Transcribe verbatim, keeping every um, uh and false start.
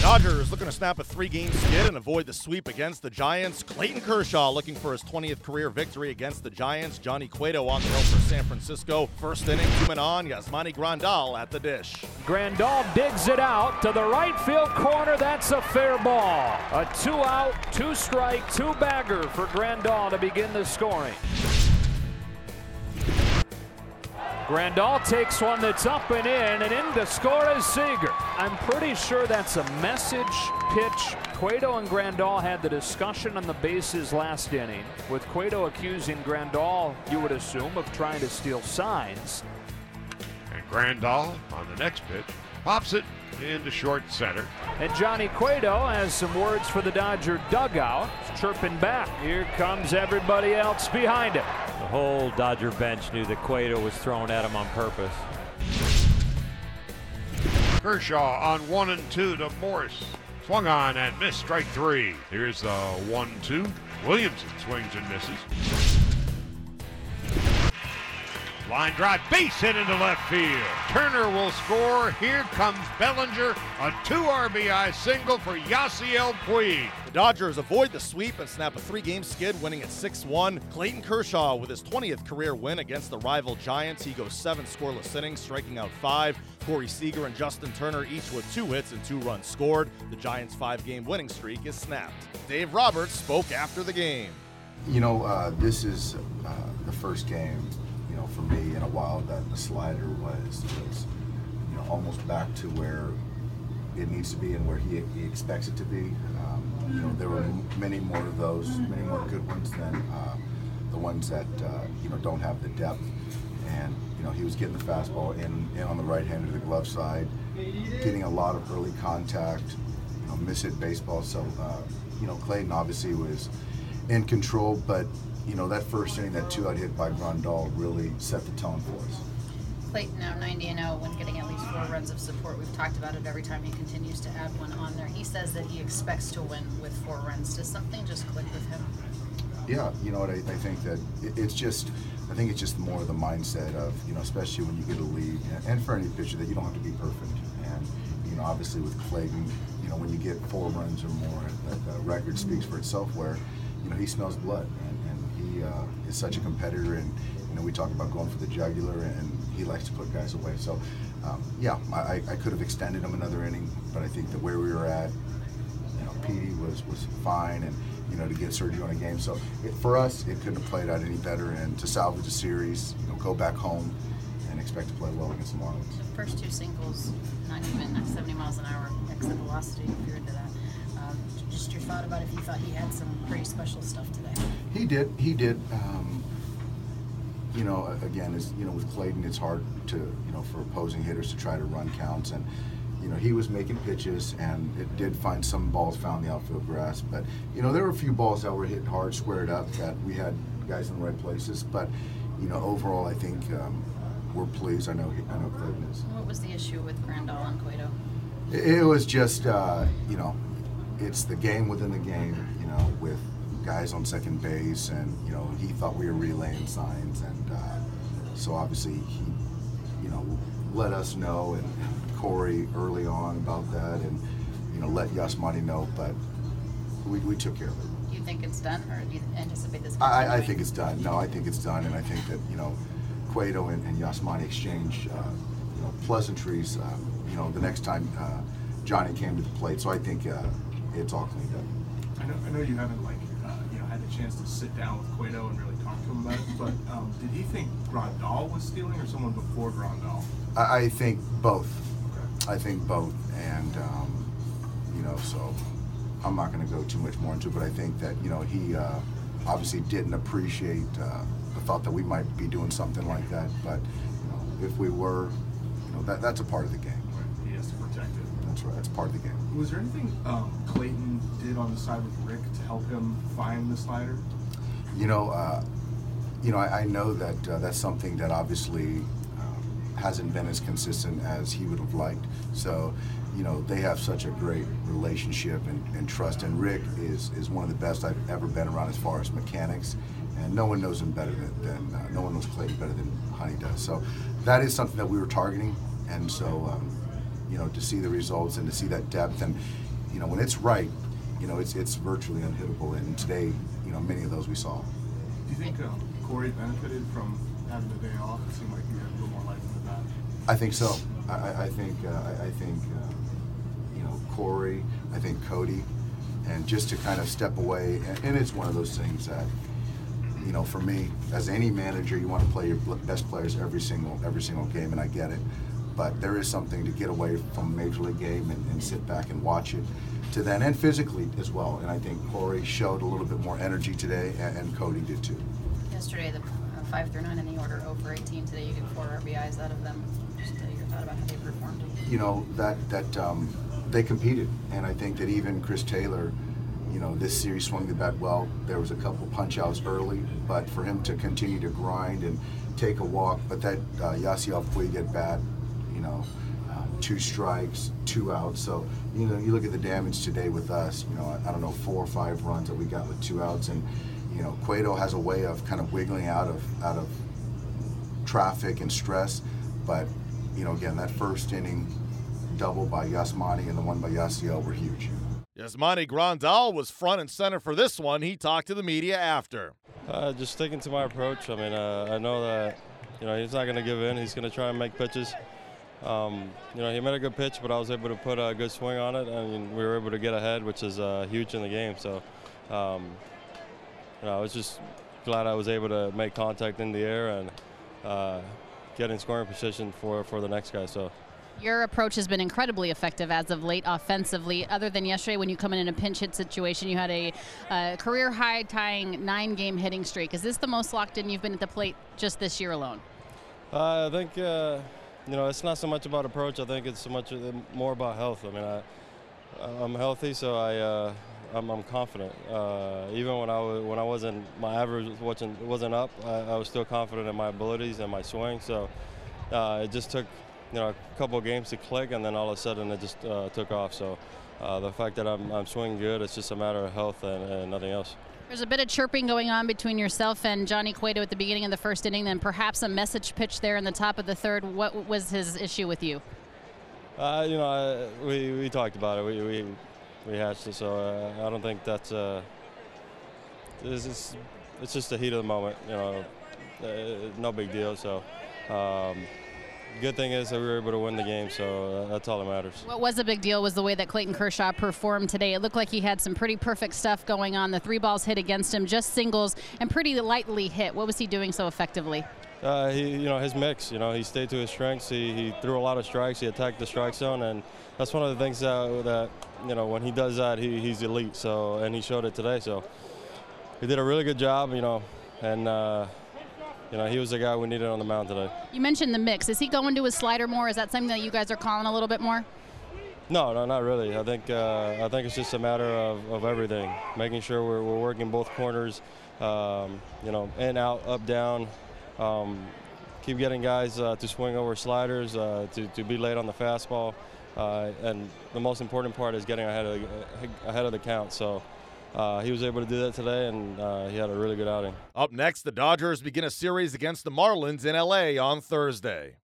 Dodgers looking to snap a three-game skid and avoid the sweep against the Giants. Clayton Kershaw looking for his twentieth career victory against the Giants. Johnny Cueto on the hill for San Francisco. First inning, two men on. Yasmani Grandal at the dish. Grandal digs it out to the right field corner. That's a fair ball. A two-out, two-strike, two-bagger for Grandal to begin the scoring. Grandal takes one that's up and in, and in to score is Seager. I'm pretty sure that's a message pitch. Cueto and Grandal had the discussion on the bases last inning, with Cueto accusing Grandal, you would assume, of trying to steal signs. And Grandal on the next pitch pops it into short center. And Johnny Cueto has some words for the Dodger dugout, chirping back. Here comes everybody else behind him. The whole Dodger bench knew that Cueto was thrown at him on purpose. Kershaw on one and two to Morse. Swung on and missed, strike three. Here's the one two. Williamson swings and misses. Line drive, base hit into left field. Turner will score. Here comes Bellinger. A two R B I single for Yasiel Puig. The Dodgers avoid the sweep and snap a three-game skid, winning at six one. Clayton Kershaw with his twentieth career win against the rival Giants. He goes seven scoreless innings, striking out five. Corey Seager and Justin Turner each with two hits and two runs scored. The Giants' five-game winning streak is snapped. Dave Roberts spoke after the game. You know, uh, this is uh, the first game, you know, for me in a while that the slider was, was, you know, almost back to where it needs to be and where he, he expects it to be. Um, you know, there were many more of those, many more good ones than uh, the ones that, uh, you know, don't have the depth. And, you know, he was getting the fastball in, in on the right hand of the glove side, getting a lot of early contact, you know, miss-hit baseball. So, uh, you know, Clayton obviously was in control, but, you know, that first inning, that two-out hit by Grandal really set the tone for us. Clayton now ninety and oh when getting at least four runs of support. We've talked about it every time he continues to add one on there. He says that he expects to win with four runs. Does something just click with him? Yeah, you know what, I, I think that it, it's just, I think it's just more the mindset of, you know, especially when you get a lead, and, and for any pitcher, that you don't have to be perfect. And, you know, obviously with Clayton, you know, when you get four runs or more, that the record speaks for itself where, you know, he smells blood, and, and he uh, is such a competitor, and, you know, we talk about going for the jugular, and he likes to put guys away. So, um, yeah, I, I could have extended him another inning, but I think that where we were at, you know, Petey was, was fine, and, you know, to get Sergio in a game. So it, for us, it couldn't have played out any better, and to salvage the series, you know, go back home and expect to play well against the Marlins. The first two singles, not even seventy miles an hour exit velocity, if you're into that. Um, just your thought about if you thought he had some pretty special stuff today. He did. He did. Um, you know, again, is you know, with Clayton, it's hard to, you know, for opposing hitters to try to run counts, and you know, he was making pitches, and it did find some balls found the outfield grass, but you know, there were a few balls that were hit hard, squared up, that we had guys in the right places. But you know, overall, I think um, we're pleased. I know, I know Clayton is. What was the issue with Grandal and Cueto? It, it was just, uh, you know, it's the game within the game. You know, with guys on second base, and you know, he thought we were relaying signs, and uh, so obviously he, you know, let us know, and Corey early on about that, and you know, let Yasmani know, but we, we took care of it. Do you think it's done, or do you anticipate this? I, I think it's done. No, I think it's done, and I think that, you know, Cueto and, and Yasmani exchange, uh, you know, pleasantries. Uh, you know, the next time uh, Johnny came to the plate, so I think uh, it's all cleaned up. I know, I know you haven't like uh, you know had the chance to sit down with Cueto and really talk to him about it, but um, did he think Grandal was stealing, or someone before Grandal? I, I think both. I think both, and um, you know, so I'm not going to go too much more into it, but I think that, you know, he uh, obviously didn't appreciate uh, the thought that we might be doing something like that, but you know, if we were, you know, that that's a part of the game. Right. He has to protect it. That's right. That's part of the game. Was there anything um, Clayton did on the side with Rick to help him find the slider? You know, uh, you know, I, I know that uh, that's something that obviously hasn't been as consistent as he would have liked. So, you know, they have such a great relationship and, and trust. And Rick is, is one of the best I've ever been around as far as mechanics. And no one knows him better than, than uh, no one knows Clayton better than Honey does. So that is something that we were targeting. And so, um, you know, to see the results and to see that depth, and you know, when it's right, you know, it's it's virtually unhittable. And today, you know, many of those we saw. Do you think um, Corey benefited from having the day off? It seemed like he had a little more life in the bat. I think so. I, I, I think uh, I, I think uh, you know, Corey. I think Cody, and just to kind of step away. And, and it's one of those things that, you know, for me, as any manager, you want to play your best players every single every single game, and I get it. But there is something to get away from a major league game and, and sit back and watch it. To then, and physically as well. And I think Corey showed a little bit more energy today, and, and Cody did too. Yesterday, the uh, five through nine in the order, over eighteen. Today, you get four R B Is out of them. Just uh, your thought about how they performed. You know, that that um, they competed, and I think that even Chris Taylor, you know, this series swung the bat well. There was a couple punch outs early, but for him to continue to grind and take a walk, but that uh, Yasiel Puig at bat, you know, uh, two strikes, two outs. So, you know, you look at the damage today with us, you know, I, I don't know, four or five runs that we got with two outs. And, you know, Cueto has a way of kind of wiggling out of out of traffic and stress. But, you know, again, that first inning double by Yasmani and the one by Yasiel were huge. Yasmani Grandal was front and center for this one. He talked to the media after. Uh, just sticking to my approach. I mean, uh, I know that, you know, he's not going to give in. He's going to try and make pitches. Um, you know, he made a good pitch, but I was able to put a good swing on it, and we were able to get ahead, which is uh, huge in the game. So, um, you know, I was just glad I was able to make contact in the air and uh, get in scoring position for, for the next guy. So. Your approach has been incredibly effective as of late offensively. Other than yesterday when you come in in a pinch hit situation, you had a uh, career high tying nine game hitting streak. Is this the most locked in you've been at the plate just this year alone? Uh, I think, uh, you know, it's not so much about approach. I think it's so much more about health. I mean, I, I'm healthy, so I, uh, I'm, I'm confident. Uh, even when I, was, when I wasn't, my average wasn't, wasn't up, I, I was still confident in my abilities and my swing. So uh, it just took, you know, a couple of games to click, and then all of a sudden it just uh, took off. So uh, the fact that I'm, I'm swinging good, it's just a matter of health and, and nothing else. There's a bit of chirping going on between yourself and Johnny Cueto at the beginning of the first inning, then perhaps a message pitch there in the top of the third. What was his issue with you? Uh, you know, I, we, we talked about it. We, we, we hatched it, so uh, I don't think that's uh, it's, it's, it's just the heat of the moment, you know, uh, no big deal. So um, good thing is that we were able to win the game, so that's all that matters. What was a big deal was the way that Clayton Kershaw performed today. It looked like he had some pretty perfect stuff going on. The three balls hit against him, just singles, and pretty lightly hit. What was he doing so effectively? Uh, he, you know, his mix. You know, he stayed to his strengths. He, he threw a lot of strikes. He attacked the strike zone, and that's one of the things that, that you know, when he does that, he, he's elite. So, and he showed it today. So, he did a really good job. You know, and. Uh, You know, he was the guy we needed on the mound today. You mentioned the mix. Is he going to his slider more? Is that something that you guys are calling a little bit more? No, no, not really. I think uh, I think it's just a matter of, of everything, making sure we're, we're working both corners, um, you know, in, out, up, down. Um, keep getting guys uh, to swing over sliders, uh, to, to be late on the fastball. Uh, and the most important part is getting ahead of the, ahead of the count. So. Uh, he was able to do that today, and uh, he had a really good outing. Up next, the Dodgers begin a series against the Marlins in L A on Thursday.